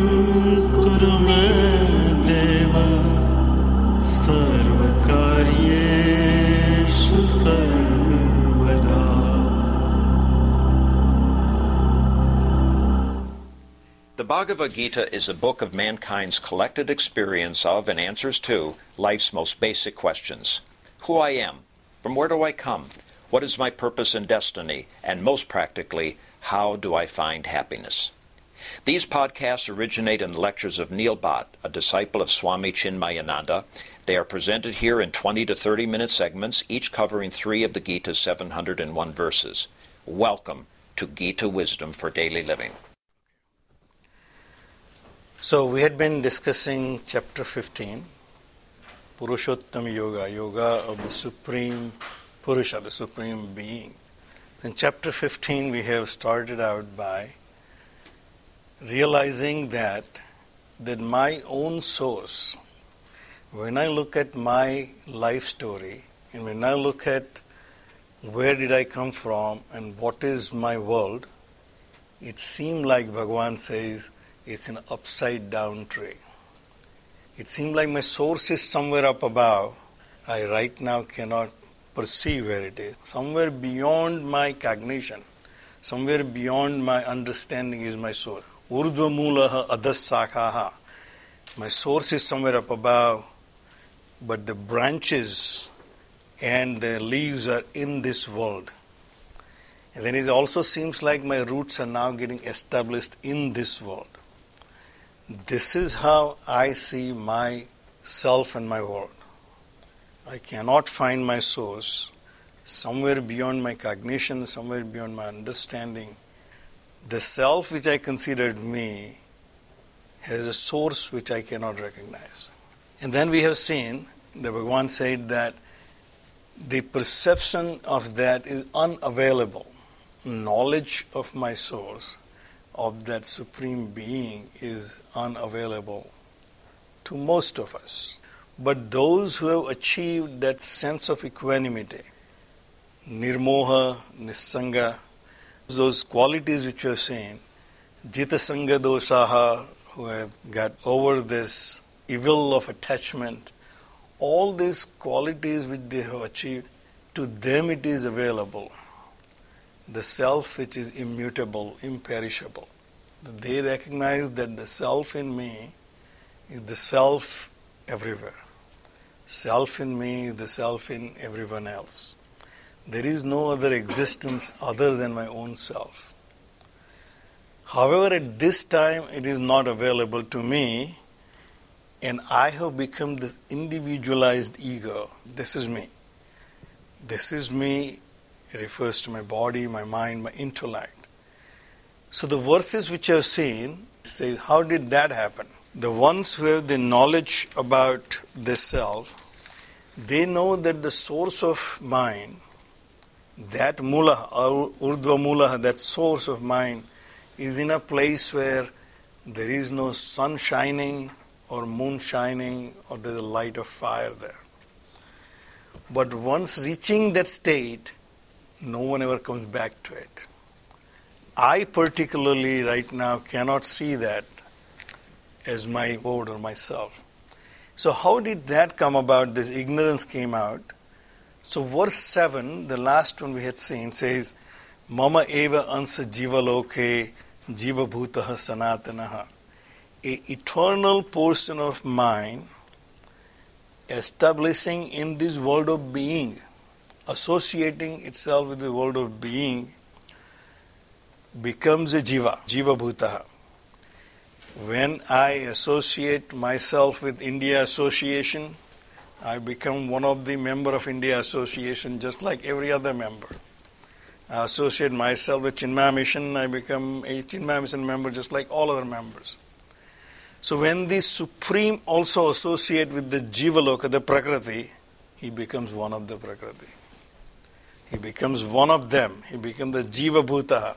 कुरु मे देव सर्वकार्येषु सर्वदा. The Bhagavad Gita is a book of mankind's collected experience of and answers to life's most basic questions. Who I am, from where do I come, what is my purpose and destiny, and most practically, how do I find happiness? These podcasts originate in the lectures of Neil Bhatt, a disciple of Swami Chinmayananda. They are presented here in 20 to 30-minute segments, each covering 3 of the Gita's 701 verses. Welcome to Gita Wisdom for Daily Living. So we had been discussing chapter 15, Purushottam Yoga, Yoga of the Supreme Purusha, the Supreme Being. In chapter 15 we have started out by realizing that my own source, when I look at my life story, and when I look at where did I come from and what is my world, it seems like Bhagavan says, it's an upside down tree. It seems like my source is somewhere up above. I right now cannot perceive where it is. Somewhere beyond my cognition, somewhere beyond my understanding is my source. Urdhva mulaha adas sakhaha. My source is somewhere up above, but the branches and the leaves are in this world. And then it also seems like my roots are now getting established in this world. This is how I see myself and my world. I cannot find my source somewhere beyond my cognition, somewhere beyond my understanding. The self which I considered me has a source which I cannot recognize. And then we have seen that Bhagavan said that the perception of that is unavailable. Knowledge of my source, of that Supreme Being, is unavailable to most of us. But those who have achieved that sense of equanimity, nirmoha, nissanga, those qualities which we have seen, jitasanga dosaha, who have got over this evil of attachment, all these qualities which they have achieved, to them it is available. The self which is immutable, imperishable. They recognize that the self in me is the self everywhere. Self in me is the self in everyone else. There is no other existence other than my own self. However, at this time it is not available to me, and I have become this individualized ego. This is me. This is me. It refers to my body, my mind, my intellect. So the verses which I have seen say, how did that happen? The ones who have the knowledge about the self, they know that the source of mind, that mula, urdhva mula, that source of mind, is in a place where there is no sun shining or moon shining or there is a light of fire there. But once reaching that state, no one ever comes back to it. I particularly right now cannot see that as my word or myself. So how did that come about? This ignorance came out. So verse 7, the last one we had seen, says, Mama eva ansa jiva loke jiva bhutaha sanatanaha. A eternal portion of mine establishing in this world of being, associating itself with the world of being, becomes a jiva, jiva bhutaha. When I associate myself with India Association, I become one of the member of India Association just like every other member. I associate myself with Chinmaya Mission, I become a Chinmaya Mission member just like all other members. So when the Supreme also associate with the Jivaloka, the Prakriti, he becomes one of the Prakriti. He becomes one of them. He becomes the Jiva Bhutaha.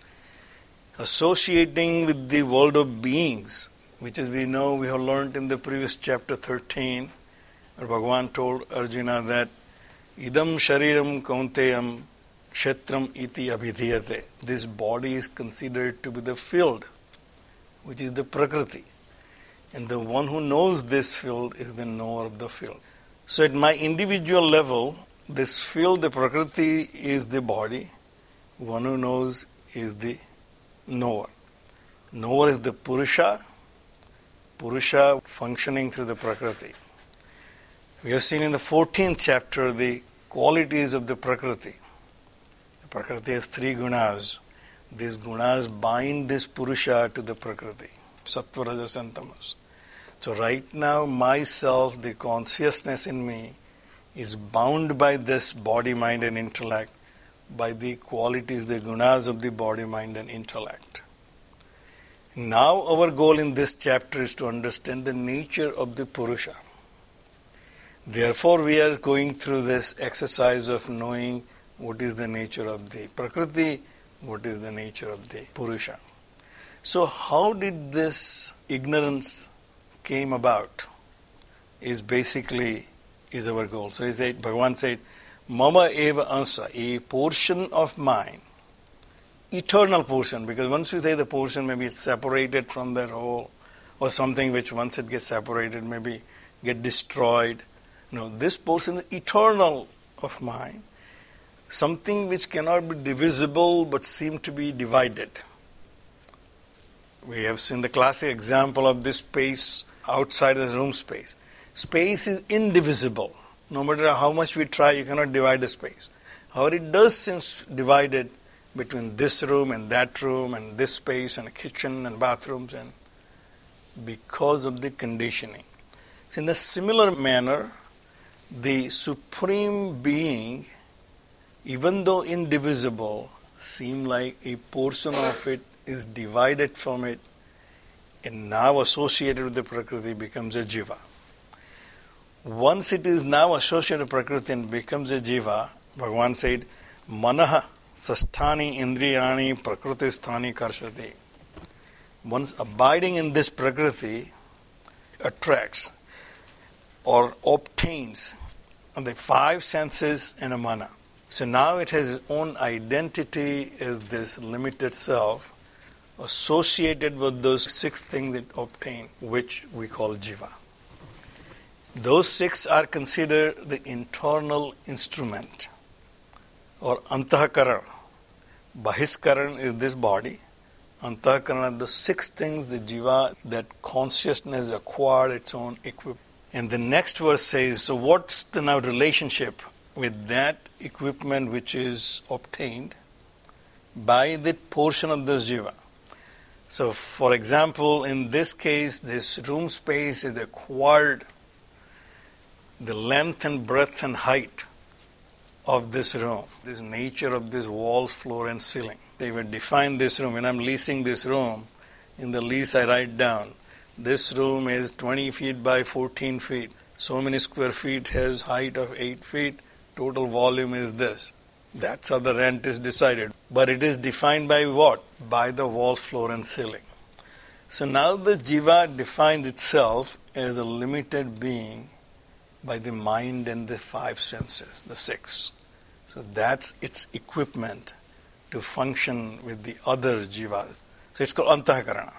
Associating with the world of beings, which as we know, we have learned in the previous chapter 13, where Bhagavan told Arjuna that idam shariram kaunteyam kshetram iti abhidhiyate. This body is considered to be the field which is the Prakriti. And the one who knows this field is the knower of the field. So at my individual level, this field, the Prakriti, is the body. One who knows is the knower. Knower is the Purusha. Purusha functioning through the Prakriti. We have seen in the 14th chapter the qualities of the Prakriti. The Prakriti has 3 gunas. These gunas bind this Purusha to the Prakriti. Sattva, Rajas and Tamas. So right now myself, the consciousness in me, is bound by this body, mind and intellect, by the qualities, the gunas of the body, mind and intellect. Now our goal in this chapter is to understand the nature of the Purusha. Therefore we are going through this exercise of knowing what is the nature of the Prakriti, what is the nature of the Purusha. So how did this ignorance came about is our goal. So Bhagavan said, Mama eva ansa, a portion of mine, eternal portion, because once we say the portion, maybe it's separated from that whole, or something which once it gets separated, maybe get destroyed. No, this portion is eternal of mine, something which cannot be divisible but seem to be divided. We have seen the classic example of this space outside the room space. Space is indivisible. No matter how much we try, you cannot divide the space. However, it does seem divided between this room and that room and this space and a kitchen and bathrooms, and because of the conditioning. So in a similar manner, the Supreme Being, even though indivisible, seem like a portion of it is divided from it and now associated with the Prakriti becomes a Jiva. Once it is now associated with Prakriti and becomes a Jiva, Bhagavan said, Manaha sasthani indriyani prakritisthani karshati. Once abiding in this Prakriti attracts or obtains the 5 senses and a mana. So now it has its own identity as this limited self associated with those 6 things it obtained, which we call Jiva. Those 6 are considered the internal instrument or Antahakaran. Bahiskaran is this body. Antahakaran are the 6 things, the Jiva, that consciousness acquired its own equipment. And the next verse says, so what's the now relationship with that equipment which is obtained by the portion of this Jiva? So for example, in this case, this room space is acquired the length and breadth and height of this room, this nature of this walls, floor and ceiling. They will define this room. When I'm leasing this room, in the lease I write down, this room is 20 feet by 14 feet. So many square feet has height of 8 feet. Total volume is this. That's how the rent is decided. But it is defined by what? By the walls, floor and ceiling. So now the Jiva defines itself as a limited being by the mind and the 5 senses, the 6. So that's its equipment to function with the other Jiva. So it's called Antahakarana.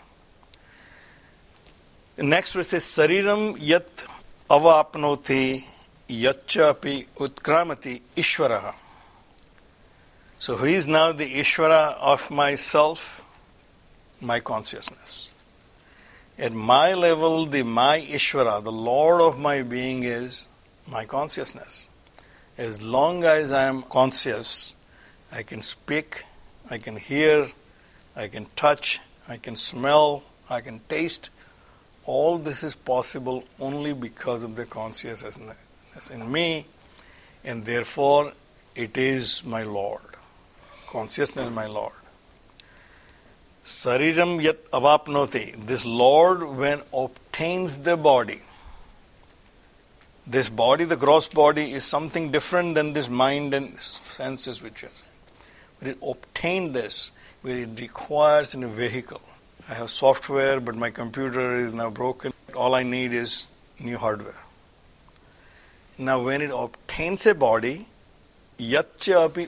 The next verse says, Sariram yat avapnoti yaccha api utkramati ishvaraha. So who is now the Ishvara of myself? My consciousness. At my level, my Ishvara, the Lord of my being, is my consciousness. As long as I am conscious, I can speak, I can hear, I can touch, I can smell, I can taste. All this is possible only because of the consciousness in me, and therefore it is my Lord. Consciousness is my Lord. Sariram yat avapnoti. This Lord, when obtains the body, this body, the gross body, is something different than this mind and senses which are. When it obtained this, where it requires a vehicle. I have software, but my computer is now broken. All I need is new hardware. Now when it obtains a body, yaccha api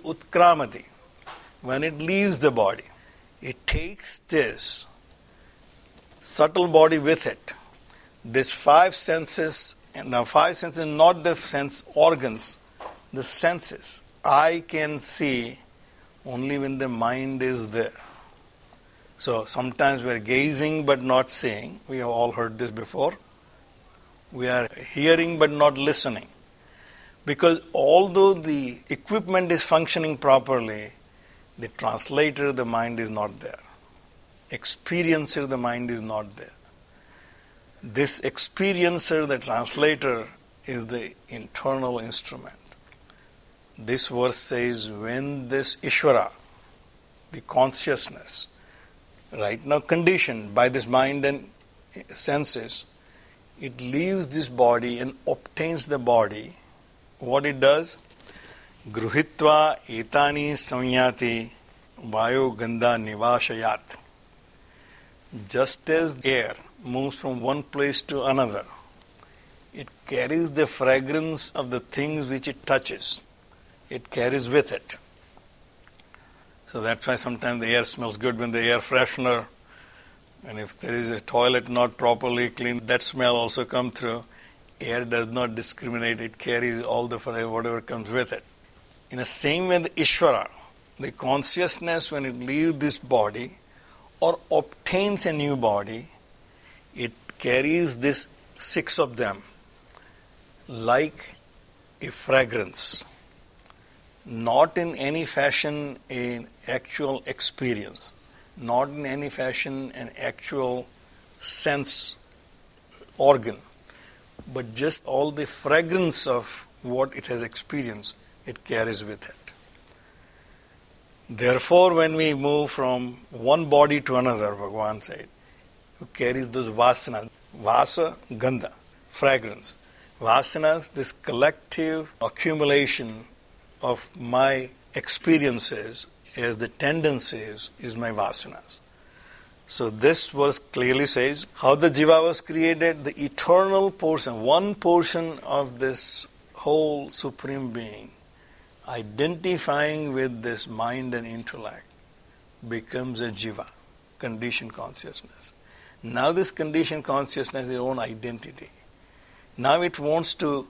subtle body with it. These five senses, and now five senses, not the sense organs, the senses. I can see only when the mind is there. So sometimes we are gazing but not seeing. We have all heard this before. We are hearing but not listening. Because although the equipment is functioning properly, the translator, the mind is not there. Experiencer, the mind is not there. This experiencer, the translator, is the internal instrument. This verse says, when this Ishvara, the consciousness, right now conditioned by this mind and senses, it leaves this body and obtains the body. What it does? Gruhitva etani samyati vayu gandha nivashayat. Just as air moves from one place to another, it carries the fragrance of the things which it touches. It carries with it. So that's why sometimes the air smells good when the air freshener, and if there is a toilet not properly cleaned, that smell also comes through. Air does not discriminate, it carries all the whatever comes with it. In the same way, the Ishvara, the consciousness, when it leaves this body or obtains a new body, it carries this six of them like a fragrance. Not in any fashion an actual experience, not in any fashion an actual sense organ, but just all the fragrance of what it has experienced, it carries with it. Therefore, when we move from one body to another, Bhagavan said, who carries those vasanas, vasa, gandha, fragrance. Vasanas, this collective accumulation of my experiences as the tendencies is my vasanas. So this verse clearly says how the jiva was created, the eternal portion, one portion of this whole Supreme Being, identifying with this mind and intellect, becomes a jiva, conditioned consciousness. Now this conditioned consciousness is its own identity. Now it wants to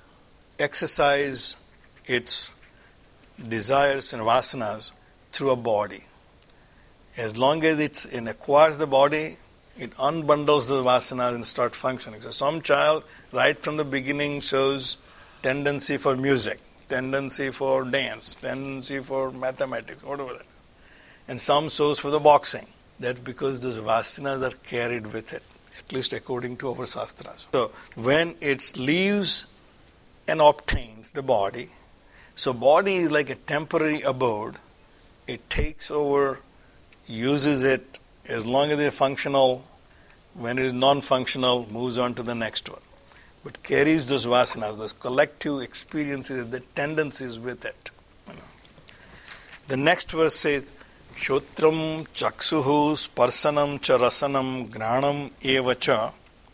exercise its desires and vasanas through a body. As long as it acquires the body, it unbundles the vasanas and starts functioning. So some child right from the beginning shows tendency for music, tendency for dance, tendency for mathematics, whatever that is. And some shows for the boxing. That's because those vasanas are carried with it, at least according to our sastras. So when it leaves and obtains the body, so body is like a temporary abode. It takes over, uses it as long as it is functional. When it is non-functional, moves on to the next one. But carries those vasanas, those collective experiences, the tendencies with it. The next verse says, Kshotram chaksuhu sparsanam cha rasanam granam evacha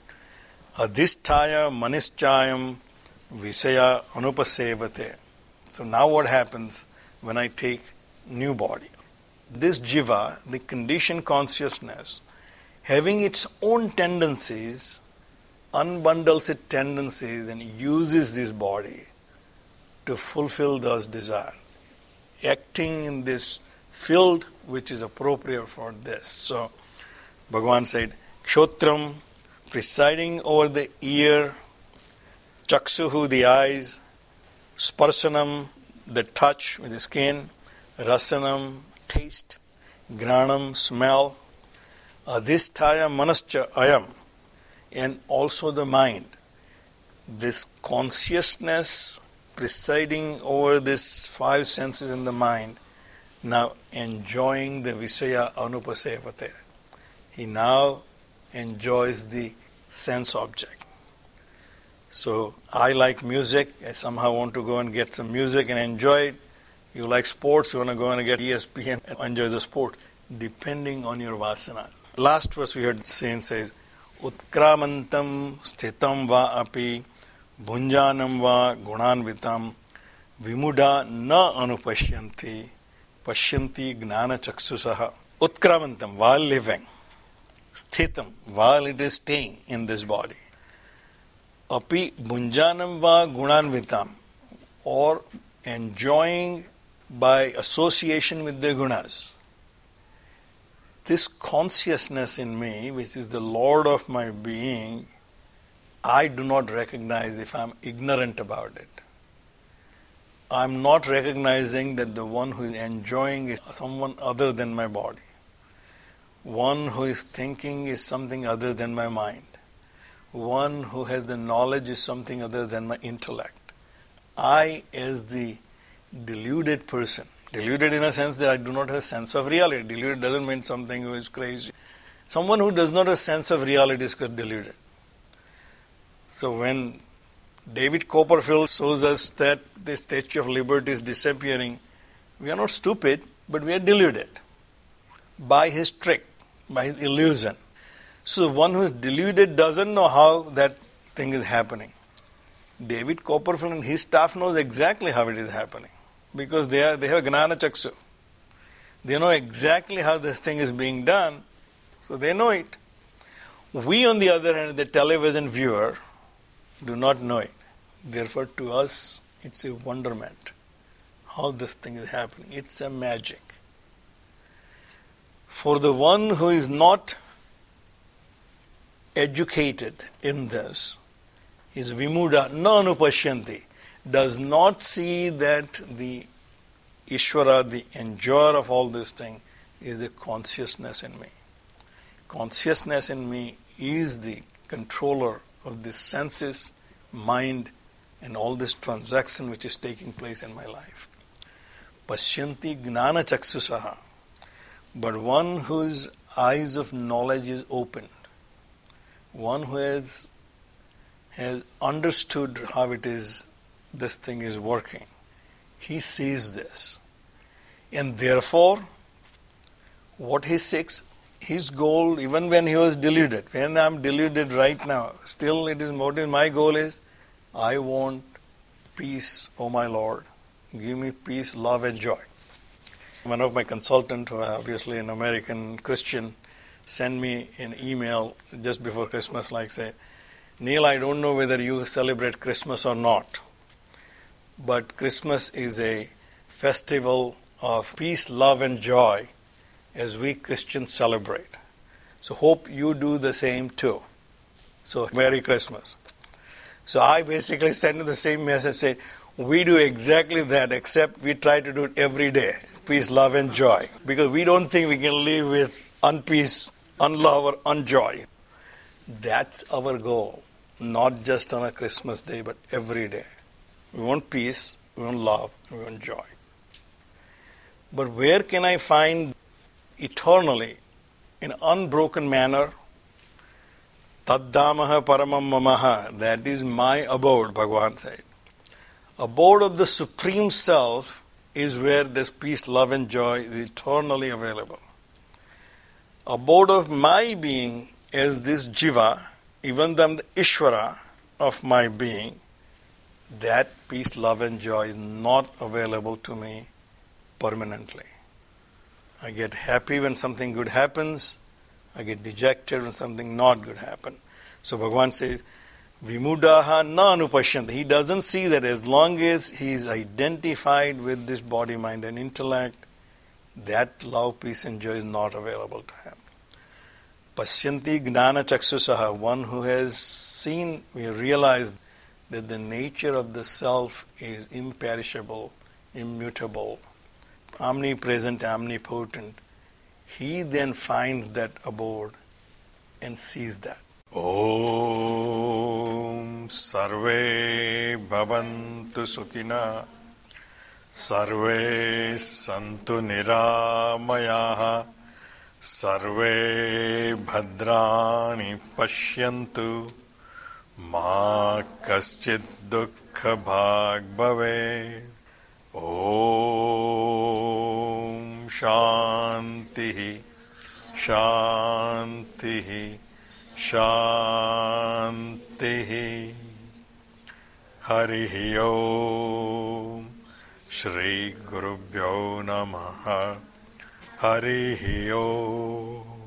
adhisthaya manischayam visaya anupasevate. So now what happens when I take new body? This jiva, the conditioned consciousness, having its own tendencies, unbundles its tendencies and uses this body to fulfill those desires, acting in this field which is appropriate for this. So Bhagavan said, Kshotram, presiding over the ear, Chaksuhu, the eyes, Sparsanam, the touch with the skin, Rasanam, taste, Granam, smell, Adhisthaya manascha ayam, and also the mind. This consciousness presiding over these five senses in the mind, now enjoying the Visaya Anupasevate. He now enjoys the sense object. So I like music, I somehow want to go and get some music and enjoy it. You like sports, you want to go and get ESPN and enjoy the sport, depending on your vasana. Last verse we heard Saint says, Utkramantam sthitam va api bhunjanam va gunanvitam vimuda na anupashyanti pashyanti gnana chaksusaha. Utkramantam, while living. sthitam, while it is staying in this body. Api bhunjanam va gunanvitam, or enjoying by association with the gunas. This consciousness in me, which is the Lord of my being, I do not recognize if I am ignorant about it. I am not recognizing that the one who is enjoying is someone other than my body. One who is thinking is something other than my mind. One who has the knowledge is something other than my intellect. I, as the deluded person, deluded in a sense that I do not have a sense of reality. Deluded doesn't mean something who is crazy. Someone who does not have a sense of reality is called deluded. So when David Copperfield shows us that the Statue of Liberty is disappearing, we are not stupid, but we are deluded by his trick, by his illusion. So one who is deluded doesn't know how that thing is happening. David Copperfield and his staff knows exactly how it is happening, because they have Gnana Chaksu. They know exactly how this thing is being done, so they know it. We, on the other hand, the television viewer, do not know it. Therefore, to us, it's a wonderment how this thing is happening. It's a magic. For the one who is not educated in this, is vimuda na anupashyanti, does not see that the Ishvara, the enjoyer of all this thing, is a consciousness in me. Consciousness in me is the controller of the senses, mind, and all this transaction which is taking place in my life. Pashyanti gnana chaksusaha. But one whose eyes of knowledge is opened, one who has understood how it is, this thing is working, he sees this. And therefore, what he seeks, his goal, even when he was deluded, when I am deluded right now, still it is motive. My goal is, I want peace, O my Lord. Give me peace, love and joy. One of my consultants, who are obviously an American Christian, sent me an email just before Christmas, like say, Neil, I don't know whether you celebrate Christmas or not, but Christmas is a festival of peace, love and joy as we Christians celebrate. So hope you do the same too. So Merry Christmas. So I basically sent the same message, saying, we do exactly that, except we try to do it every day. Peace, love and joy. Because we don't think we can live with unpeace, unlove or unjoy. That's our goal. Not just on a Christmas day, but every day. We want peace, we want love, we want joy. But where can I find eternally, in unbroken manner, Taddamaha paramam mamaha, that is my abode, Bhagavan said. Abode of the Supreme Self is where this peace, love and joy is eternally available. Abode of my being is this Jiva, even though I am the Ishvara of my being, that peace, love and joy is not available to me permanently. I get happy when something good happens. I get dejected when something not good happens. So Bhagavan says, Vimudaha na anupashyanti. He doesn't see that as long as he is identified with this body, mind and intellect, that love, peace and joy is not available to him. Pashyanti gnana chaksusaha. One who has seen, we realized that the nature of the self is imperishable, immutable, omnipresent, omnipotent. He then finds that abode and sees that. Om Sarve Bhavantu Sukhina Sarve Santu Niramayaha Sarve Bhadrani Pashyantu Ma Kaschid Dukkha Bhag Bhave. Om Shantihi Shantihi Shantihi. Harihi Om. Shri Gurubhyo Namaha. Harihi Om.